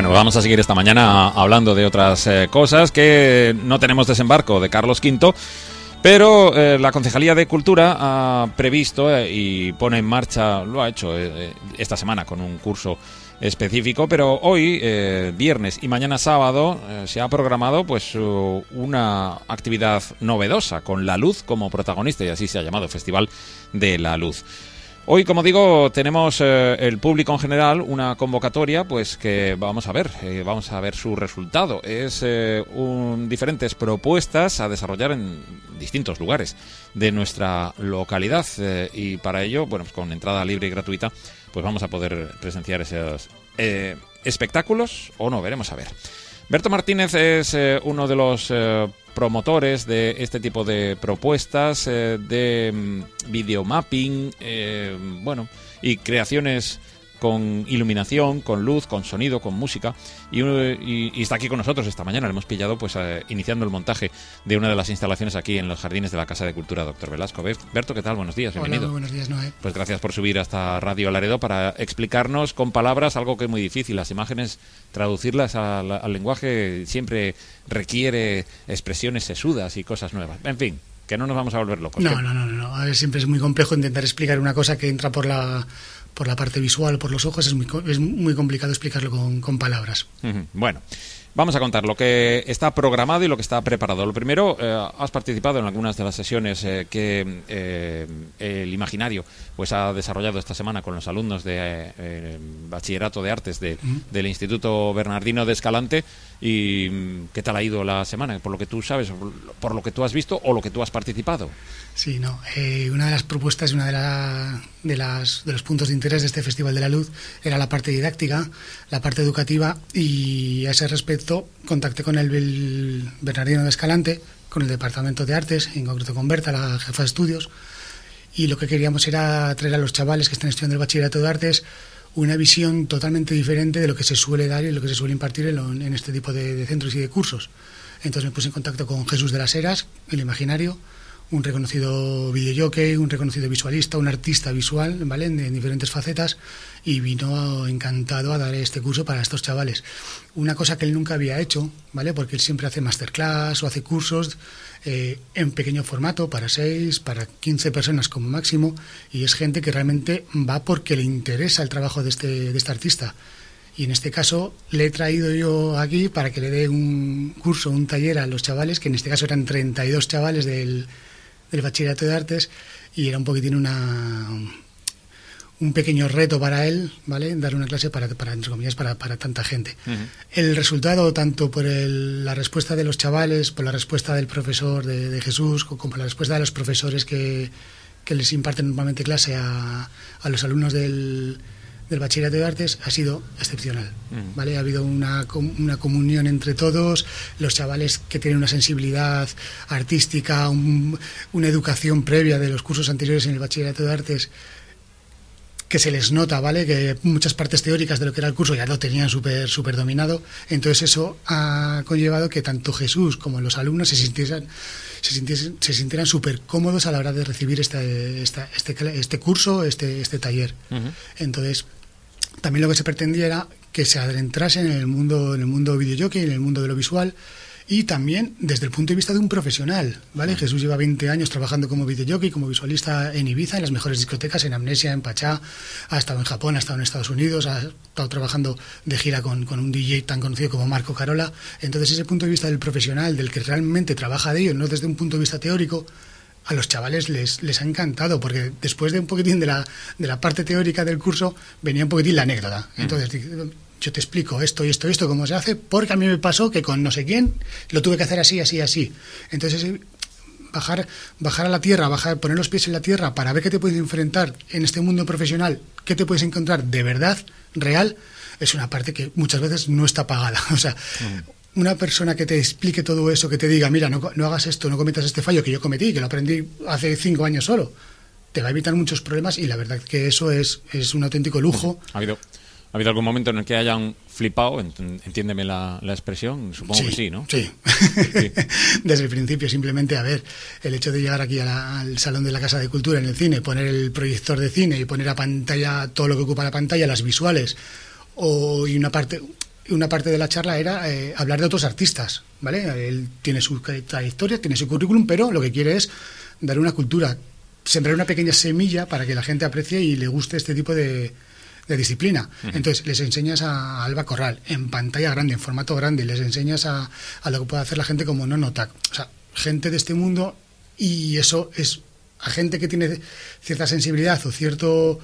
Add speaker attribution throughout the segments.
Speaker 1: Bueno, vamos a seguir esta mañana hablando de otras cosas, que no tenemos desembarco de Carlos V, pero la Concejalía de Cultura ha previsto y pone en marcha, lo ha hecho esta semana con un curso específico, pero hoy, viernes y mañana sábado, se ha programado pues una actividad novedosa con la luz como protagonista, y así se ha llamado Festival de la Luz. Hoy, como digo, tenemos el público en general una convocatoria pues que vamos a ver su resultado. Es diferentes propuestas a desarrollar en distintos lugares de nuestra localidad y para ello, bueno, pues con entrada libre y gratuita, pues vamos a poder presenciar esos espectáculos o no, veremos a ver. Berto Martínez es uno de los promotores de este tipo de propuestas de videomapping, y creaciones con iluminación, con luz, con sonido, con música, y está aquí con nosotros esta mañana. Le hemos pillado pues iniciando el montaje de una de las instalaciones aquí en los jardines de la Casa de Cultura Doctor Velasco. Berto, ¿qué tal? Buenos días, bienvenido.
Speaker 2: Hola, buenos días, Noé.
Speaker 1: Pues gracias por subir hasta Radio Laredo para explicarnos con palabras algo que es muy difícil. Las imágenes, traducirlas al lenguaje siempre requiere expresiones sesudas y cosas nuevas. En fin, que no nos vamos a volver locos.
Speaker 2: No. A ver, siempre es muy complejo intentar explicar una cosa que entra por la parte visual, por los ojos. Es muy complicado explicarlo con palabras.
Speaker 1: Bueno, vamos a contar lo que está programado y lo que está preparado. Lo primero, has participado en algunas de las sesiones que el Imaginario pues ha desarrollado esta semana con los alumnos de Bachillerato de Artes del Instituto Bernardino de Escalante. ¿Y qué tal ha ido la semana? Por lo que tú sabes, por lo que tú has visto o lo que tú has participado.
Speaker 2: Sí, una de las propuestas, de los puntos de interés de este Festival de la Luz era la parte didáctica, la parte educativa, y a ese respecto contacté con el Bernardino de Escalante, con el Departamento de Artes, en concreto con Berta, la jefa de estudios, y lo que queríamos era traer a los chavales que están estudiando el Bachillerato de Artes una visión totalmente diferente de lo que se suele dar y lo que se suele impartir en este tipo de centros y de cursos. Entonces me puse en contacto con Jesús de las Heras, el Imaginario, un reconocido videojockey, un reconocido visualista, un artista visual, ¿vale?, en diferentes facetas, y vino encantado a dar este curso para estos chavales. Una cosa que él nunca había hecho, ¿vale?, porque él siempre hace masterclass o hace cursos en pequeño formato, para 6, para 15 personas como máximo, y es gente que realmente va porque le interesa el trabajo de este artista. Y en este caso le he traído yo aquí para que le dé un curso, un taller a los chavales, que en este caso eran 32 chavales del Bachillerato de Artes, y era un poquitín un pequeño reto para él, ¿vale?, dar una clase para entre comillas, para tanta gente. El resultado, tanto por la respuesta de los chavales, por la respuesta del profesor de Jesús, como por la respuesta de los profesores que les imparten normalmente clase a los alumnos del Bachillerato de Artes, ha sido excepcional, ¿vale? Ha habido una comunión entre todos, los chavales que tienen una sensibilidad artística, una educación previa de los cursos anteriores en el Bachillerato de Artes, que se les nota, ¿vale?, que muchas partes teóricas de lo que era el curso ya lo tenían súper dominado. Entonces eso ha conllevado que tanto Jesús como los alumnos se sintieran súper cómodos a la hora de recibir este curso, este taller. Entonces también lo que se pretendía era que se adentrasen en el mundo videojockey, en el mundo de lo visual, y también desde el punto de vista de un profesional, ¿vale? Jesús lleva 20 años trabajando como videojockey, como visualista en Ibiza, en las mejores discotecas, en Amnesia, en Pachá, ha estado en Japón, ha estado en Estados Unidos, ha estado trabajando de gira con un DJ tan conocido como Marco Carola. Entonces ese punto de vista del profesional, del que realmente trabaja de ello, no desde un punto de vista teórico, a los chavales les ha encantado, porque después de un poquitín de la parte teórica del curso venía un poquitín la anécdota. Entonces yo te explico esto, cómo se hace, porque a mí me pasó que con no sé quién lo tuve que hacer así. Entonces bajar a la tierra, poner los pies en la tierra para ver qué te puedes enfrentar en este mundo profesional, qué te puedes encontrar de verdad, real, es una parte que muchas veces no está pagada. O sea, una persona que te explique todo eso, que te diga, mira, no hagas esto, no cometas este fallo que yo cometí, que lo aprendí hace 5 años solo, te va a evitar muchos problemas, y la verdad que eso es un auténtico lujo.
Speaker 1: ¿Ha habido algún momento en el que hayan flipado? Entiéndeme la expresión, supongo que sí, ¿no?
Speaker 2: Sí. Desde el principio, simplemente, el hecho de llegar aquí al Salón de la Casa de Cultura en el cine, poner el proyector de cine y poner a pantalla todo lo que ocupa la pantalla, las visuales, y una parte, una parte de la charla era hablar de otros artistas, ¿vale? Él tiene su trayectoria, tiene su currículum, pero lo que quiere es dar una cultura, sembrar una pequeña semilla para que la gente aprecie y le guste este tipo de disciplina. Entonces les enseñas a Alba Corral en pantalla grande, en formato grande, les enseñas a lo que puede hacer la gente como Nonotac, o sea, gente de este mundo, y eso es a gente que tiene cierta sensibilidad o cierto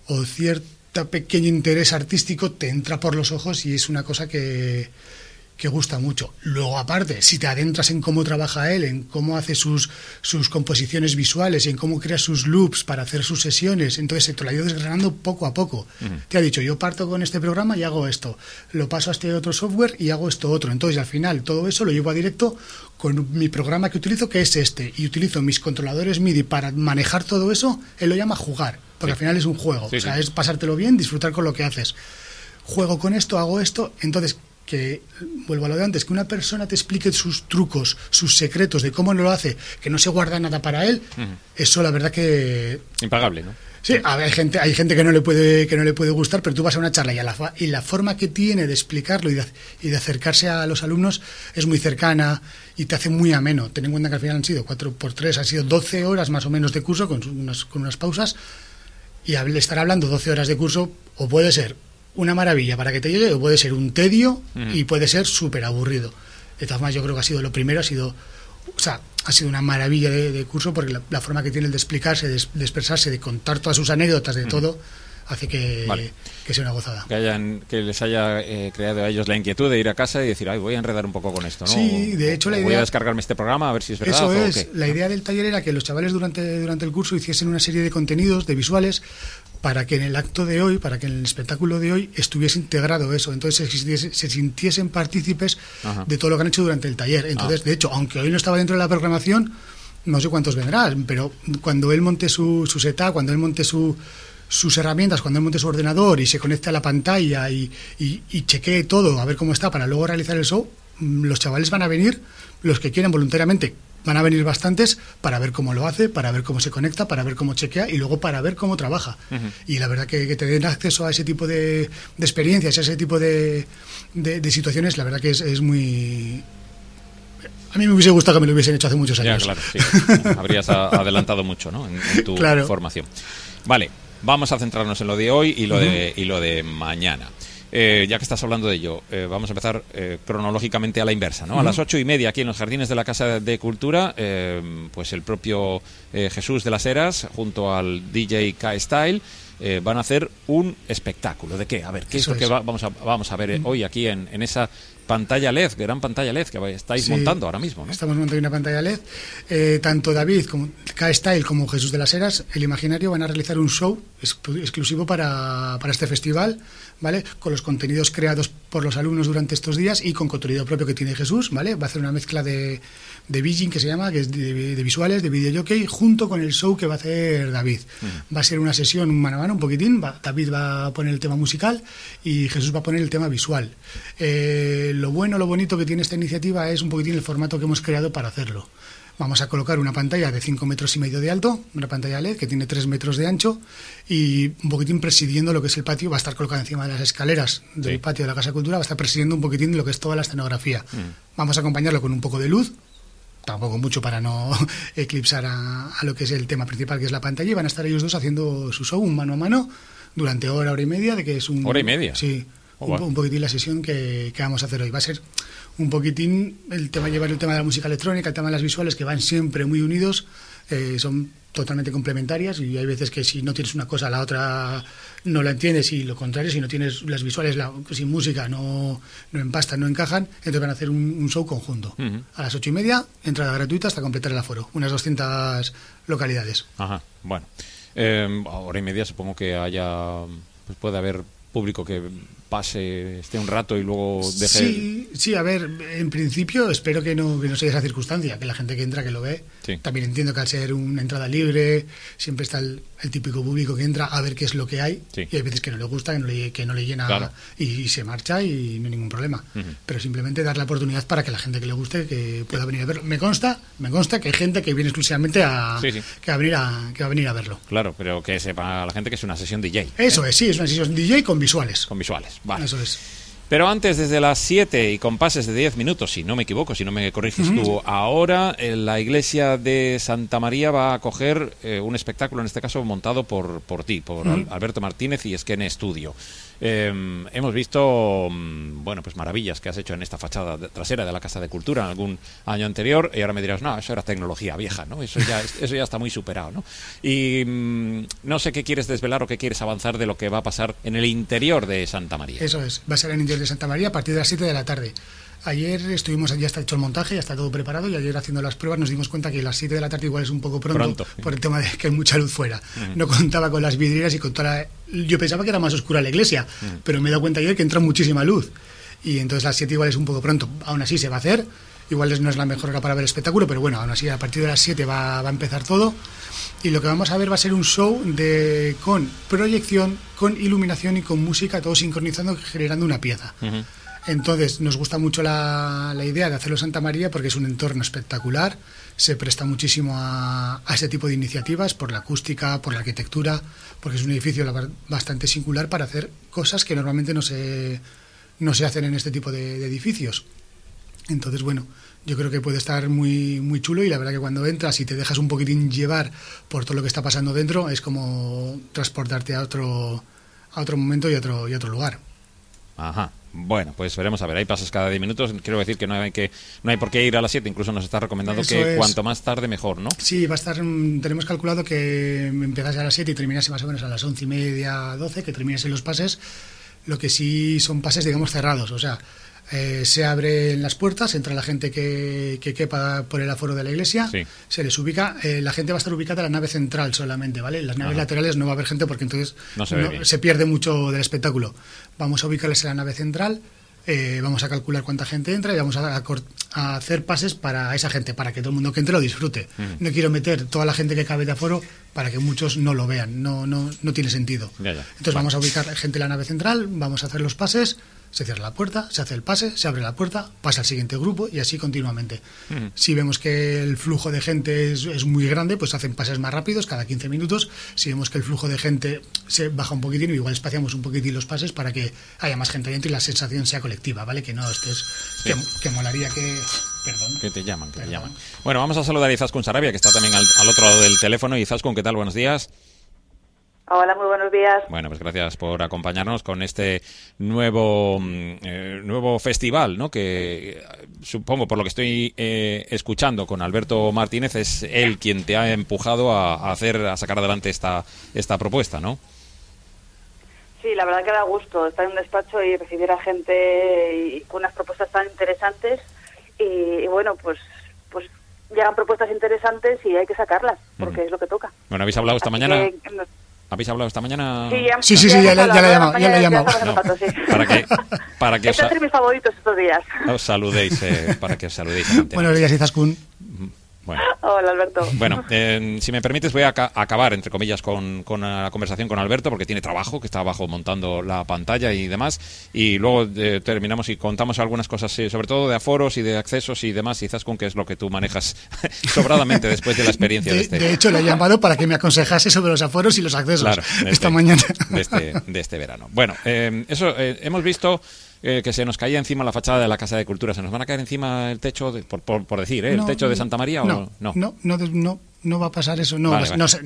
Speaker 2: pequeño interés artístico, te entra por los ojos y es una cosa que gusta mucho. Luego, aparte, si te adentras en cómo trabaja él, en cómo hace sus composiciones visuales, en cómo crea sus loops para hacer sus sesiones, entonces te lo ha ido desgranando poco a poco. Te ha dicho, yo parto con este programa y hago esto, lo paso a este otro software y hago esto otro. Entonces, al final, todo eso lo llevo a directo con mi programa que utilizo, que es este, y utilizo mis controladores MIDI para manejar todo eso. Él lo llama jugar, porque al final es un juego. O sea, es pasártelo bien, disfrutar con lo que haces. Juego con esto, hago esto, entonces... que, vuelvo a lo de antes, que una persona te explique sus trucos, sus secretos de cómo no lo hace, que no se guarda nada para él, eso la verdad que...
Speaker 1: Impagable, ¿no?
Speaker 2: Sí, hay gente que no le puede gustar, pero tú vas a una charla y la forma que tiene de explicarlo y de acercarse a los alumnos es muy cercana y te hace muy ameno. Ten en cuenta que al final han sido 4x3, han sido 12 horas más o menos de curso con unas pausas, y al estar hablando 12 horas de curso, o puede ser una maravilla para que te llegue, o puede ser un tedio y puede ser súper aburrido. De todas formas, yo creo que ha sido lo primero, ha sido una maravilla de curso, porque la forma que tiene de explicarse, de expresarse, de contar todas sus anécdotas, de todo, hace que sea una gozada.
Speaker 1: Que les haya creado a ellos la inquietud de ir a casa y decir, ay, voy a enredar un poco con esto, ¿no?
Speaker 2: Sí, de hecho la idea...
Speaker 1: Voy a descargarme este programa a ver si es verdad.
Speaker 2: Eso
Speaker 1: o
Speaker 2: es,
Speaker 1: qué.
Speaker 2: la idea del taller era que los chavales durante el curso hiciesen una serie de contenidos, de visuales, para que en el acto de hoy, para que en el espectáculo de hoy estuviese integrado eso, entonces se sintiesen partícipes de todo lo que han hecho durante el taller. Entonces, de hecho, aunque hoy no estaba dentro de la programación, no sé cuántos vendrán, pero cuando él monte su setup, cuando él monte sus herramientas, cuando él monte su ordenador y se conecte a la pantalla y chequee todo, a ver cómo está, para luego realizar el show, los chavales van a venir, los que quieran voluntariamente, van a venir bastantes para ver cómo lo hace, para ver cómo se conecta, para ver cómo chequea y luego para ver cómo trabaja. Y la verdad que te den acceso a ese tipo de experiencias, a ese tipo de situaciones, la verdad que es muy... A mí me hubiese gustado que me lo hubiesen hecho hace muchos años.
Speaker 1: Ya, claro, sí. Habrías adelantado mucho, ¿no? en tu formación. Vale, vamos a centrarnos en lo de hoy y lo de mañana. Ya que estás hablando de ello, vamos a empezar cronológicamente a la inversa, ¿no? A las 8:30 aquí en los jardines de la Casa de Cultura, pues el propio Jesús de las Heras junto al DJ K-Style van a hacer un espectáculo. ¿De qué? A ver, ¿qué es lo que vamos a ver hoy aquí en esa pantalla LED, gran pantalla LED que estáis montando ahora mismo, ¿no?
Speaker 2: Estamos montando una pantalla LED. Tanto David como K-Style como Jesús de las Heras, el Imaginario, van a realizar un show exclusivo para este festival, ¿vale? Con los contenidos creados por los alumnos durante estos días y con contenido propio que tiene Jesús, ¿vale? Va a hacer una mezcla de Beijing, que se llama, que es de visuales, de videojockey, junto con el show que va a hacer David. Va a ser una sesión mano a mano, un poquitín. David va a poner el tema musical y Jesús va a poner el tema visual. Lo bonito que tiene esta iniciativa es un poquitín el formato que hemos creado para hacerlo. Vamos a colocar una pantalla de 5,5 metros de alto, una pantalla LED que tiene 3 metros de ancho y un poquitín presidiendo lo que es el patio. Va a estar colocada encima de las escaleras del patio de la Casa de Cultura, va a estar presidiendo un poquitín lo que es toda la escenografía. Vamos a acompañarlo con un poco de luz, tampoco mucho para no eclipsar a lo que es el tema principal, que es la pantalla, y van a estar ellos dos haciendo su show, un mano a mano, durante hora y media, de que es un...
Speaker 1: ¿Hora y media?
Speaker 2: Sí. Un poquitín la sesión que vamos a hacer hoy. Va a ser un poquitín llevar el tema de la música electrónica, el tema de las visuales, que van siempre muy unidos, son totalmente complementarias, y hay veces que si no tienes una cosa, la otra no la entiendes, y lo contrario, si no tienes las visuales sin música no empastan, no encajan, entonces van a hacer un show conjunto. A las 8:30, entrada gratuita hasta completar el aforo, unas 200 localidades.
Speaker 1: Ajá, bueno. Hora y media supongo que pues puede haber público que esté un rato y luego deje...
Speaker 2: Sí, a ver, en principio espero que no sea esa circunstancia, que la gente que entra, que lo ve.
Speaker 1: Sí.
Speaker 2: También entiendo que al ser una entrada libre, siempre está el típico público que entra a ver qué es lo que hay, y hay veces que no le gusta, que no le llena, claro, y se marcha y no hay ningún problema. Pero simplemente dar la oportunidad para que la gente que le guste que pueda venir a verlo. Me consta que hay gente que viene exclusivamente que va a venir a verlo.
Speaker 1: Claro, pero que sepa la gente que es una sesión DJ.
Speaker 2: Eso es, sí, es una sesión DJ con visuales.
Speaker 1: Con visuales, vale.
Speaker 2: Eso es.
Speaker 1: Pero antes, desde las 7 y con pases de 10 minutos, si no me equivoco, si no me corriges tú, ahora la iglesia de Santa María va a acoger un espectáculo, en este caso montado por ti, por Alberto Martínez y Esquene Studio. Hemos visto, bueno, pues maravillas que has hecho en esta fachada trasera de la Casa de Cultura en algún año anterior, y ahora me dirás, no, eso era tecnología vieja, ¿no? Eso ya está muy superado, ¿no? Y no sé qué quieres desvelar o qué quieres avanzar de lo que va a pasar en el interior de Santa María.
Speaker 2: Eso es, va a ser en el interior de Santa María a partir de las 7 de la tarde. Ayer estuvimos, ya está hecho el montaje, ya está todo preparado, y ayer haciendo las pruebas nos dimos cuenta que las 7 de la tarde igual es un poco pronto. Por el tema de que hay mucha luz fuera. No contaba con las vidrieras y con toda la... Yo pensaba que era más oscura la iglesia, pero me he dado cuenta ayer que entra muchísima luz. Y entonces las 7 igual es un poco pronto. Aún así se va a hacer, igual no es la mejor hora para ver el espectáculo, pero bueno, aún así a partir de las 7 va a empezar todo. Y lo que vamos a ver va a ser un show con proyección, con iluminación y con música, todo sincronizando, generando una pieza. Entonces nos gusta mucho la idea de hacerlo en Santa María porque es un entorno espectacular, se presta muchísimo a ese tipo de iniciativas por la acústica, por la arquitectura, porque es un edificio bastante singular para hacer cosas que normalmente no se hacen en este tipo de edificios. Entonces, bueno, yo creo que puede estar muy, muy chulo, y la verdad que cuando entras y te dejas un poquitín llevar por todo lo que está pasando dentro, es como transportarte a otro momento y otro lugar.
Speaker 1: Ajá. Bueno, pues veremos a ver. Hay pases cada 10 minutos. Quiero decir que no hay por qué ir a las 7. Incluso nos está recomendando cuanto más tarde mejor, ¿no?
Speaker 2: Sí, va a estar. Tenemos calculado que empezase a las 7 y terminase más o menos a las 11:30, 12, que terminasen los pases. Lo que sí son pases, digamos, cerrados. O sea, se abren las puertas, entra la gente que quepa por el aforo de la iglesia, sí. Se les ubica, la gente va a estar ubicada en la nave central solamente, ¿vale? En las naves laterales no va a haber gente porque entonces se pierde mucho del espectáculo. Vamos a ubicarles en la nave central, vamos a calcular cuánta gente entra y vamos a hacer pases para esa gente, para que todo el mundo que entre lo disfrute. No quiero meter toda la gente que cabe de aforo para que muchos no lo vean, no tiene sentido.
Speaker 1: Ya.
Speaker 2: Entonces vamos a ubicar gente en la nave central, vamos a hacer los pases, se cierra la puerta, se hace el pase, se abre la puerta, pasa al siguiente grupo y así continuamente. Si vemos que el flujo de gente es muy grande, pues hacen pases más rápidos, cada 15 minutos. Si vemos que el flujo de gente se baja un poquitín, igual espaciamos un poquitín los pases para que haya más gente dentro y la sensación sea colectiva, ¿vale? Que no estés... Sí. Que molaría que... Perdón.
Speaker 1: Que te llaman. Bueno, vamos a saludar a Izaskun Sarabia, que está también al otro lado del teléfono. Izaskun, ¿qué tal? Buenos días.
Speaker 3: Hola, muy buenos días.
Speaker 1: Bueno, pues gracias por acompañarnos con este nuevo festival, ¿no? Que supongo, por lo que estoy escuchando con Alberto Martínez, es él quien te ha empujado a sacar adelante esta propuesta, ¿no?
Speaker 3: Sí, la verdad que da gusto estar en un despacho y recibir a gente con unas propuestas tan interesantes y bueno, pues llegan propuestas interesantes y hay que sacarlas porque es lo que toca.
Speaker 1: Bueno, ¿habéis hablado esta mañana? ¿Habéis hablado esta mañana?
Speaker 2: Sí, ya la he llamado.
Speaker 1: Para que
Speaker 3: este es mis favoritos estos días.
Speaker 1: Os saludéis, para que os saludéis.
Speaker 2: Buenos días, Izaskun.
Speaker 1: Bueno.
Speaker 3: Hola, Alberto.
Speaker 1: Bueno, si me permites voy a acabar, entre comillas, con la conversación con Alberto, porque tiene trabajo, que está abajo montando la pantalla y demás, y luego terminamos y contamos algunas cosas, sobre todo de aforos y de accesos y demás, quizás con qué es lo que tú manejas sobradamente después de la experiencia
Speaker 2: de hecho, le he llamado para que me aconsejase sobre los aforos y los accesos esta mañana.
Speaker 1: De este verano. Bueno, hemos visto... que se nos caía encima la fachada de la Casa de Cultura. ¿Se nos van a caer encima el techo, por decir, el techo de Santa María?
Speaker 2: No va a pasar eso. No.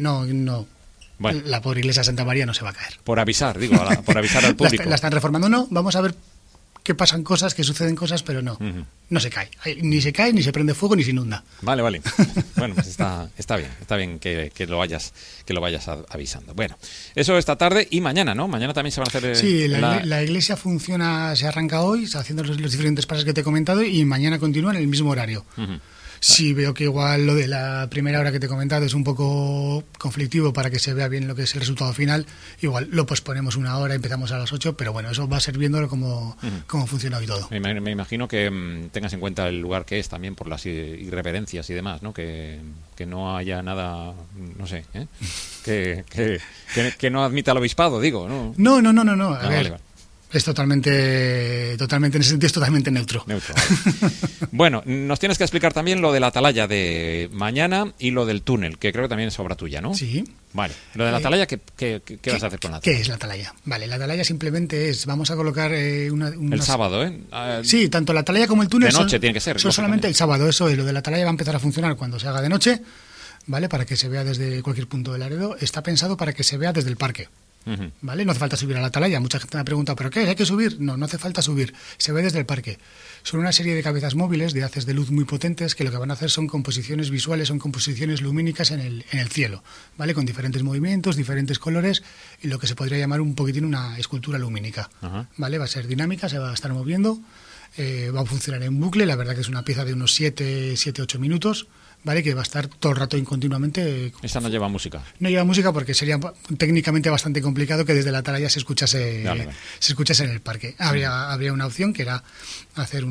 Speaker 2: Bueno. La pobre iglesia de Santa María no se va a caer.
Speaker 1: Por avisar, por avisar al público.
Speaker 2: La están reformando, no. Vamos a ver que pasan cosas, que suceden cosas, pero no se cae. Ni se cae, ni se prende fuego, ni se inunda.
Speaker 1: Vale. Bueno, pues está bien que lo vayas avisando. Bueno, eso esta tarde y mañana, ¿no? Mañana también se van a hacer...
Speaker 2: Sí, la iglesia funciona, se arranca hoy, está haciendo los diferentes pasos que te he comentado y mañana continúa en el mismo horario. Sí, veo que igual lo de la primera hora que te he comentado es un poco conflictivo para que se vea bien lo que es el resultado final. Igual lo posponemos una hora, empezamos a las 8, pero bueno, eso va a ser viéndolo cómo funciona hoy todo.
Speaker 1: Me imagino que tengas en cuenta el lugar que es también por las irreverencias y demás, ¿no? Que no haya nada, no sé, que no admita el obispado, digo, ¿no?
Speaker 2: No. A ver. Vale. Es totalmente, en ese sentido es totalmente neutro.
Speaker 1: Vale. Bueno, nos tienes que explicar también lo de la atalaya de mañana y lo del túnel, que creo que también es obra tuya, ¿no?
Speaker 2: Sí.
Speaker 1: Vale. Lo de la atalaya, ¿qué vas a hacer con la atalaya?
Speaker 2: ¿Qué es la atalaya? Vale, la atalaya simplemente vamos a colocar
Speaker 1: el sábado, ¿eh?
Speaker 2: Sí, tanto la atalaya como el túnel
Speaker 1: de noche tiene que ser.
Speaker 2: Son solamente el sábado, eso es. Lo de la atalaya va a empezar a funcionar cuando se haga de noche, ¿vale? Para que se vea desde cualquier punto de Laredo. Está pensado para que se vea desde el parque. ¿Vale? No hace falta subir a la atalaya. Mucha gente me ha preguntado, ¿pero qué? ¿Hay que subir? No hace falta subir. Se ve desde el parque. Son una serie de cabezas móviles de haces de luz muy potentes que lo que van a hacer son composiciones visuales, son composiciones lumínicas en el cielo, ¿vale? Con diferentes movimientos, diferentes colores y lo que se podría llamar un poquitín una escultura lumínica. ¿Vale? Va a ser dinámica, se va a estar moviendo, va a funcionar en bucle. La verdad que es una pieza de unos 7-8 minutos. ¿Vale? Que va a estar todo el rato incontinuamente.
Speaker 1: Esta no lleva música.
Speaker 2: No lleva música porque sería técnicamente bastante complicado que desde la atalaya se escuchase en el parque. Habría una opción que era hacer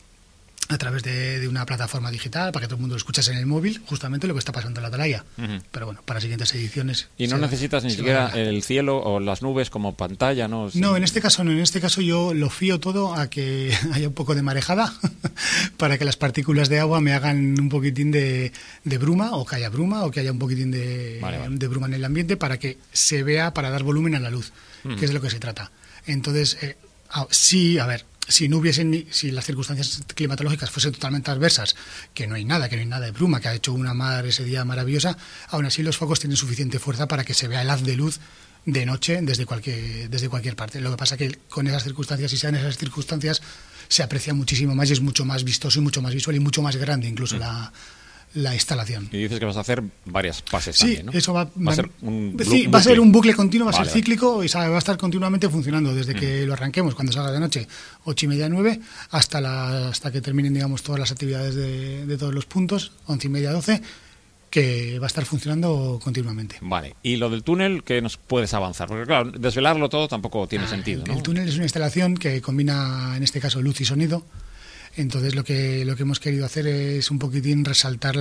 Speaker 2: a través de una plataforma digital para que todo el mundo lo escuchase en el móvil, justamente lo que está pasando en la atalaya. Pero bueno, para siguientes ediciones...
Speaker 1: Y no necesitas ni siquiera el cielo o las nubes como pantalla, ¿no?
Speaker 2: No, en este caso no. En este caso yo lo fío todo a que haya un poco de marejada para que las partículas de agua me hagan un poquitín de bruma, o que haya bruma, o que haya un poquitín de bruma en el ambiente para que se vea, para dar volumen a la luz, que es de lo que se trata. Entonces, sí, a ver... Si las circunstancias climatológicas fuesen totalmente adversas, que no hay nada de bruma, que ha hecho una mar ese día maravillosa, aún así los focos tienen suficiente fuerza para que se vea el haz de luz de noche desde cualquier parte. Lo que pasa que con esas circunstancias, si sean esas circunstancias, se aprecia muchísimo más y es mucho más vistoso y mucho más visual y mucho más grande incluso la instalación.
Speaker 1: Y dices que vas a hacer varias fases también, ¿no?
Speaker 2: Eso va a ser
Speaker 1: un
Speaker 2: un bucle continuo, va a ser cíclico y va a estar continuamente funcionando desde que lo arranquemos, cuando salga de noche, 8:30, 9, hasta que terminen, digamos, todas las actividades de todos los puntos, 11:30, 12, que va a estar funcionando continuamente.
Speaker 1: Vale. ¿Y lo del túnel, qué nos puedes avanzar? Porque claro, desvelarlo todo tampoco tiene sentido, ¿no?
Speaker 2: El túnel es una instalación que combina, en este caso, luz y sonido. Entonces lo que hemos querido hacer es un poquitín resaltar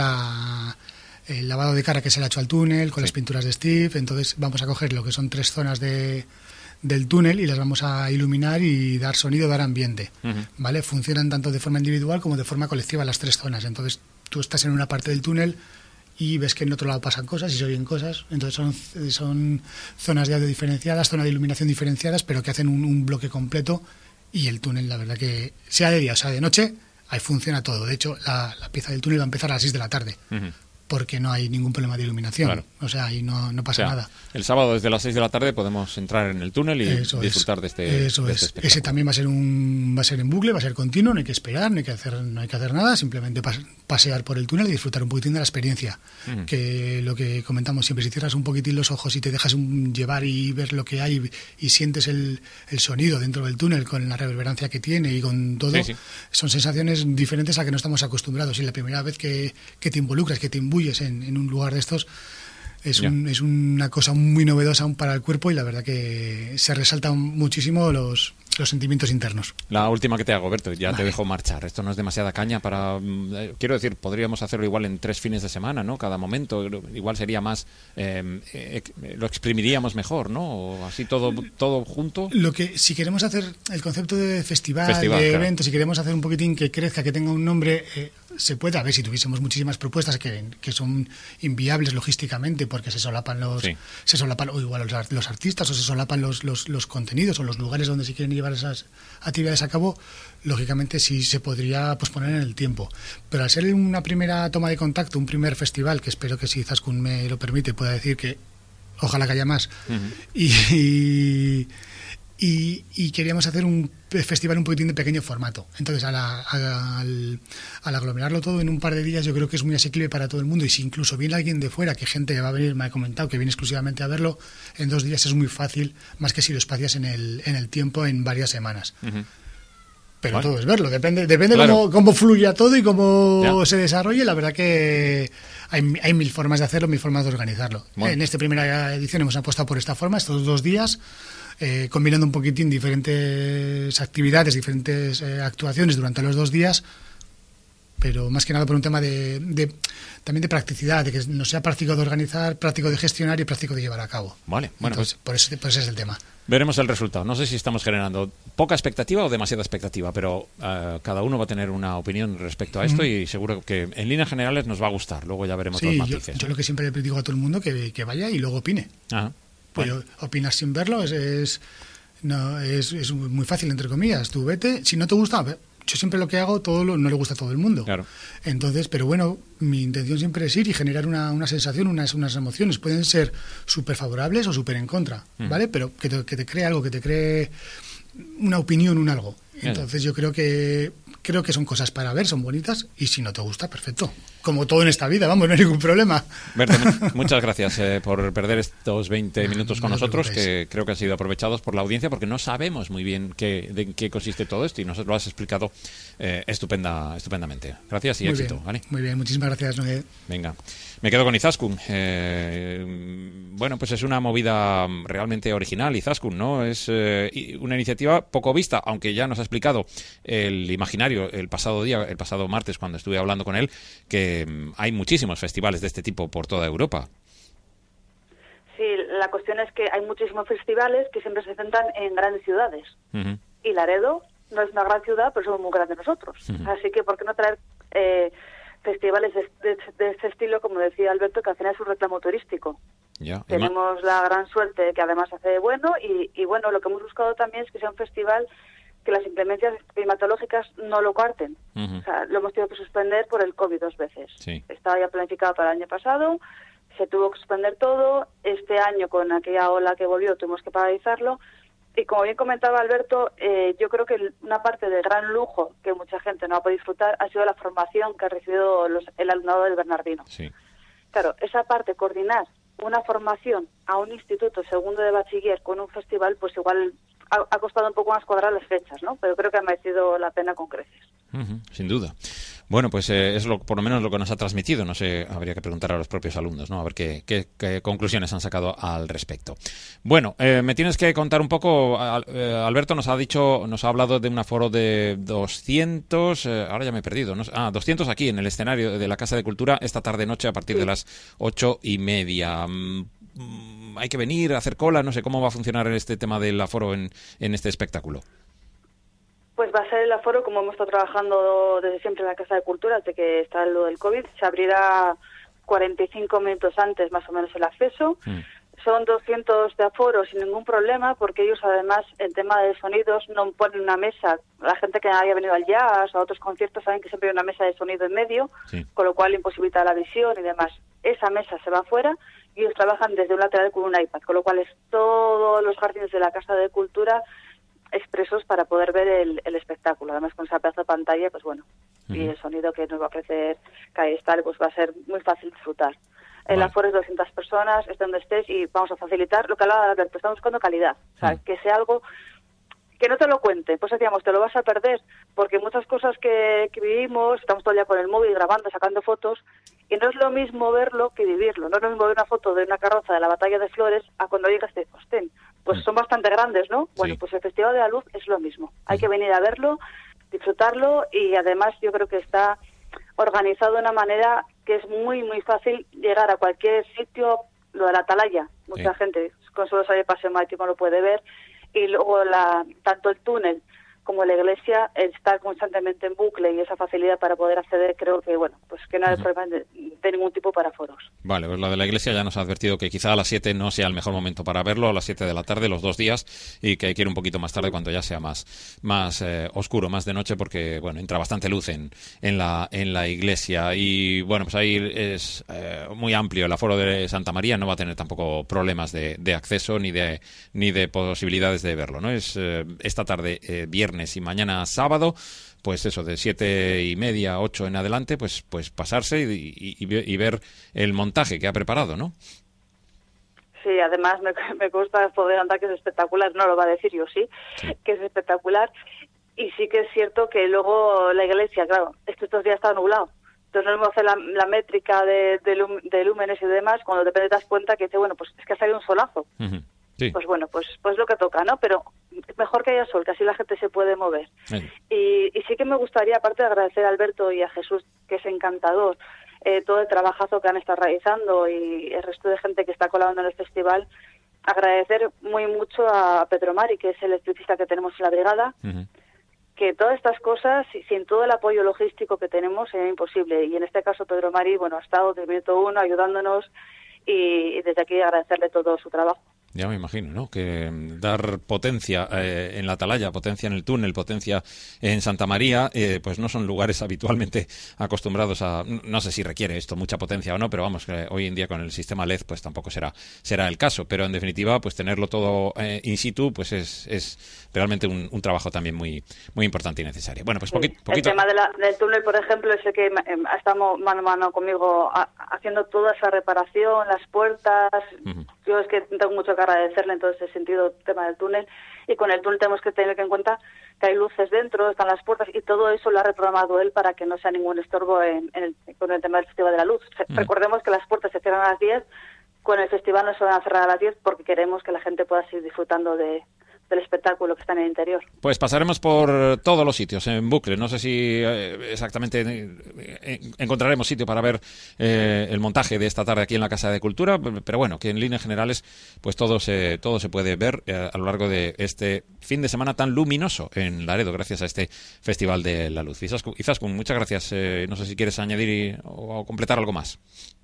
Speaker 2: el lavado de cara que se le ha hecho al túnel con las pinturas de Steve. Entonces vamos a coger lo que son 3 zonas del túnel y las vamos a iluminar y dar sonido, dar ambiente. ¿Vale? Funcionan tanto de forma individual como de forma colectiva las 3 zonas. Entonces tú estás en una parte del túnel y ves que en otro lado pasan cosas y se oyen cosas. Entonces son zonas de audio diferenciadas, zonas de iluminación diferenciadas, pero que hacen un bloque completo. Y el túnel, la verdad que sea de día o sea de noche, ahí funciona todo. De hecho, la pieza del túnel va a empezar a las 6 de la tarde, porque no hay ningún problema de iluminación. Claro. O sea, ahí no pasa nada. El
Speaker 1: sábado desde las 6 de la tarde podemos entrar en el túnel y disfrutar de este espectáculo.
Speaker 2: Ese también va a ser en bucle, va a ser continuo, no hay que esperar, no hay que hacer nada, simplemente pasear por el túnel y disfrutar un poquitín de la experiencia. Que lo que comentamos siempre, si cierras un poquitín los ojos y te dejas llevar y ver lo que hay y sientes el sonido dentro del túnel con la reverberancia que tiene y con todo, son sensaciones diferentes a que no estamos acostumbrados. Y la primera vez que te involucras, que te imbuyes en un lugar de estos, es una cosa muy novedosa para el cuerpo y la verdad que se resaltan muchísimo los sentimientos internos.
Speaker 1: La última que te hago, Berto, ya te dejo marchar. Esto no es demasiada caña para... quiero decir, podríamos hacerlo igual en 3 fines de semana, ¿no? Cada momento. Igual sería más... lo exprimiríamos mejor, ¿no? O así todo junto.
Speaker 2: Si queremos hacer el concepto de festival de evento, si queremos hacer un poquitín que crezca, que tenga un nombre... se puede, a ver, si tuviésemos muchísimas propuestas que son inviables logísticamente porque se solapan o igual los artistas o se solapan los contenidos o los lugares donde se quieren llevar esas actividades a cabo, lógicamente sí se podría posponer en el tiempo. Pero al ser una primera toma de contacto, un primer festival, que espero que si Izaskun me lo permite pueda decir que ojalá que haya más, y queríamos hacer un festival un poquitín de pequeño formato. Entonces, al aglomerarlo todo en un par de días, yo creo que es muy asequible para todo el mundo. Y si incluso viene alguien de fuera, que gente va a venir, me ha comentado, que viene exclusivamente a verlo, en 2 días es muy fácil, más que si lo espacias en el tiempo en varias semanas. Pero todo es verlo, depende cómo fluya todo y cómo se desarrolle. La verdad que hay 1000 formas de hacerlo, 1000 formas de organizarlo. En esta primera edición hemos apostado por esta forma, estos 2 días, combinando un poquitín diferentes actividades, diferentes actuaciones durante los 2 días, pero más que nada por un tema también de practicidad, de que no sea práctico de organizar, práctico de gestionar y práctico de llevar a cabo.
Speaker 1: Vale, bueno,
Speaker 2: entonces, por eso es el tema.
Speaker 1: Veremos el resultado. No sé si estamos generando poca expectativa o demasiada expectativa, pero cada uno va a tener una opinión respecto a esto y seguro que en líneas generales nos va a gustar. Luego ya veremos los matices.
Speaker 2: Yo lo que siempre le digo a todo el mundo que vaya y luego opine. Pero opinar sin verlo es muy fácil, entre comillas. Tú vete, si no te gusta... Yo siempre lo que hago, no le gusta a todo el mundo.
Speaker 1: Claro.
Speaker 2: Entonces, pero bueno, mi intención siempre es ir y generar una sensación, unas emociones. Pueden ser súper favorables o súper en contra, ¿vale? Pero que te cree algo, que te cree una opinión, un algo. Entonces yo creo que son cosas para ver, son bonitas, y si no te gusta, perfecto. Como todo en esta vida, vamos, no hay ningún problema.
Speaker 1: Berto, muchas gracias por perder estos 20 minutos con nosotros, que creo que han sido aprovechados por la audiencia, porque no sabemos muy bien de qué consiste todo esto y nos lo has explicado estupendamente. Gracias y
Speaker 2: muy
Speaker 1: éxito.
Speaker 2: Bien,
Speaker 1: ¿vale?
Speaker 2: Muy bien, muchísimas gracias, Noé.
Speaker 1: Venga, me quedo con Izaskun. Bueno, pues es una movida realmente original, Izaskun, ¿no? Es una iniciativa poco vista, aunque ya nos ha explicado el imaginario el pasado martes, cuando estuve hablando con él, que hay muchísimos festivales de este tipo por toda Europa.
Speaker 3: Sí, la cuestión es que hay muchísimos festivales que siempre se centran en grandes ciudades. Y Laredo no es una gran ciudad, pero somos muy grandes nosotros. Así que, ¿por qué no traer festivales de este estilo, como decía Alberto, que al final es un reclamo turístico?
Speaker 1: Ya.
Speaker 3: Tenemos la gran suerte de que además hace bueno, y bueno, lo que hemos buscado también es que sea un festival que las inclemencias climatológicas no lo cuarten. O sea, lo hemos tenido que suspender por el COVID 2 veces.
Speaker 1: Sí.
Speaker 3: Estaba ya planificado para el año pasado, se tuvo que suspender todo. Este año, con aquella ola que volvió, tuvimos que paralizarlo. Y como bien comentaba Alberto, yo creo que una parte del gran lujo que mucha gente no ha podido disfrutar ha sido la formación que ha recibido el alumnado del Bernardino.
Speaker 1: Sí.
Speaker 3: Claro, esa parte, coordinar una formación a un instituto segundo de bachiller con un festival, pues igual ha costado un poco más cuadrar las fechas, ¿no? Pero creo que ha merecido la pena con creces.
Speaker 1: Sin duda. Bueno, pues es por lo menos lo que nos ha transmitido. No sé, habría que preguntar a los propios alumnos, ¿no? A ver qué conclusiones han sacado al respecto. Bueno, me tienes que contar un poco. Alberto nos ha hablado de un aforo de 200. Ahora ya me he perdido, ¿no? 200 aquí en el escenario de la Casa de Cultura esta tarde-noche a partir de las 8:30. Hay que venir a hacer cola, no sé cómo va a funcionar este tema del aforo en este espectáculo.
Speaker 3: Pues va a ser el aforo, como hemos estado trabajando desde siempre en la Casa de Cultura, desde que está lo del COVID. Se abrirá 45 minutos antes, más o menos, el acceso. Son 200 de aforo sin ningún problema, porque ellos, además, el tema de sonidos, no ponen una mesa. La gente que haya venido al jazz o a otros conciertos saben que siempre hay una mesa de sonido en medio, con lo cual imposibilita la visión y demás. Esa mesa se va afuera y ellos trabajan desde un lateral con un iPad, con lo cual es todos los jardines de la Casa de Cultura expresos para poder ver el espectáculo. Además, con esa pedazo de pantalla, pues bueno, y el sonido que nos va a ofrecer Caestal, pues va a ser muy fácil disfrutar. El aforo es 200 personas, esté donde estés, y vamos a facilitar lo que hablaba Alberto, estamos buscando calidad. O sea, que sea algo que no te lo cuente. Pues decíamos, te lo vas a perder, porque muchas cosas que vivimos, estamos todo el día con el móvil grabando, sacando fotos, y no es lo mismo verlo que vivirlo. No es lo mismo ver una foto de una carroza de la Batalla de Flores a cuando llegas de Ostén. Pues son bastante grandes, ¿no? Bueno, pues el Festival de la Luz es lo mismo. Hay que venir a verlo, disfrutarlo, y además yo creo que está organizado de una manera que es muy, muy fácil llegar a cualquier sitio. Lo de la Atalaya, mucha gente con solo salir paseo marítimo lo puede ver, y luego tanto el túnel como la iglesia está constantemente en bucle, y esa facilidad para poder acceder, creo que, bueno, pues que no hay problema de ningún tipo para foros. Vale,
Speaker 1: pues lo de la iglesia ya nos ha advertido que quizá a las 7 no sea el mejor momento para verlo, a las 7 de la tarde, los 2 días, y que hay que ir un poquito más tarde cuando ya sea más oscuro, más de noche, porque, bueno, entra bastante luz en la iglesia. Y, bueno, pues ahí es muy amplio el aforo de Santa María, no va a tener tampoco problemas de acceso ni de posibilidades de verlo, ¿no? Es esta tarde, viernes, y mañana sábado, pues eso, de 7:30, 8 en adelante, pues pasarse y ver el montaje que ha preparado, ¿no?
Speaker 3: Sí, además me gusta poder andar, que es espectacular, no lo va a decir yo, sí, que es espectacular. Y sí que es cierto que luego la iglesia, claro, es que estos días está nublado. Entonces no hemos hacer la métrica de lúmenes y demás, cuando de repente te das cuenta que dice, bueno, pues es que ha salido un solazo.
Speaker 1: Sí.
Speaker 3: Pues bueno, pues lo que toca, ¿no? Pero mejor que haya sol, que así la gente se puede mover. Y sí que me gustaría, aparte de agradecer a Alberto y a Jesús, que es encantador, todo el trabajazo que han estado realizando y el resto de gente que está colaborando en el festival, agradecer muy mucho a Pedro Mari, que es el electricista que tenemos en la brigada, que todas estas cosas, sin todo el apoyo logístico que tenemos, sería imposible. Y en este caso Pedro Mari, bueno, ha estado desde el minuto 1 ayudándonos y desde aquí agradecerle todo su trabajo.
Speaker 1: Ya me imagino, ¿no? Que dar potencia en la Atalaya, potencia en el túnel, potencia en Santa María, pues no son lugares habitualmente acostumbrados a... No sé si requiere esto mucha potencia o no, pero vamos, hoy en día con el sistema LED pues tampoco será el caso. Pero en definitiva, pues tenerlo todo in situ, pues es realmente un trabajo también muy importante y necesario. Bueno, pues poquito...
Speaker 3: El tema del túnel, por ejemplo, es el que ha estado mano a mano conmigo haciendo toda esa reparación, las puertas... Yo es que tengo mucho que agradecerle en todo ese sentido, el tema del túnel, y con el túnel tenemos que tener en cuenta que hay luces dentro, están las puertas, y todo eso lo ha reprogramado él para que no sea ningún estorbo con el tema del Festival de la Luz. Recordemos que las puertas se cierran a las 10, con el festival no se van a cerrar a las 10 porque queremos que la gente pueda seguir disfrutando del espectáculo que está en el interior.
Speaker 1: Pues pasaremos por todos los sitios en bucle. No sé si exactamente encontraremos sitio para ver el montaje de esta tarde aquí en la Casa de Cultura, pero bueno, que en líneas generales pues todo se puede ver a lo largo de este fin de semana tan luminoso en Laredo, gracias a este Festival de la Luz. Izaskun, muchas gracias. No sé si quieres añadir o completar algo más.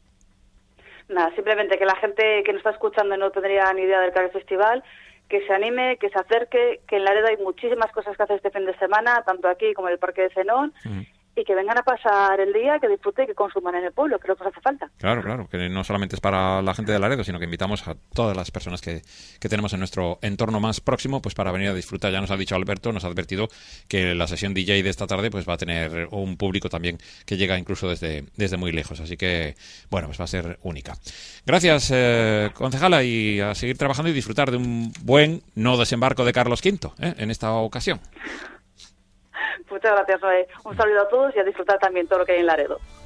Speaker 3: Nada, simplemente que la gente que nos está escuchando no tendría ni idea del que es el festival, que se anime, que se acerque, que en Laredo hay muchísimas cosas que hacer este fin de semana, tanto aquí como en el Parque de Zenón, y que vengan a pasar el día, que disfruten y que consuman en el pueblo, que es lo que nos hace falta.
Speaker 1: Claro, que no solamente es para la gente de Laredo, sino que invitamos a todas las personas que tenemos en nuestro entorno más próximo, pues para venir a disfrutar. Ya nos ha dicho Alberto, nos ha advertido que la sesión DJ de esta tarde pues va a tener un público también que llega incluso desde muy lejos, así que bueno, pues va a ser única. Gracias, concejala, y a seguir trabajando y disfrutar de un buen no desembarco de Carlos V en esta ocasión.
Speaker 3: Muchas gracias, Noé. Un saludo a todos y a disfrutar también todo lo que hay en Laredo.